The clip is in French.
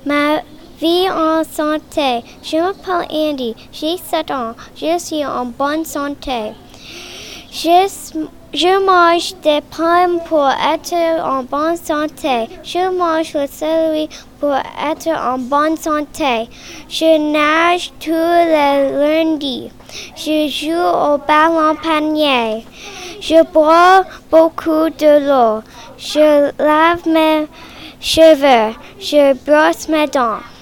ma vie en santé. Je m'appelle Andy, j'ai 7 ans, je suis en bonne santé. Je mange des pommes pour être en bonne santé. Je mange le céleri pour être en bonne santé. Je nage tous les lundis. Je joue au ballon panier. Je bois beaucoup de l'eau. Je lave mes cheveux. Je brosse mes dents.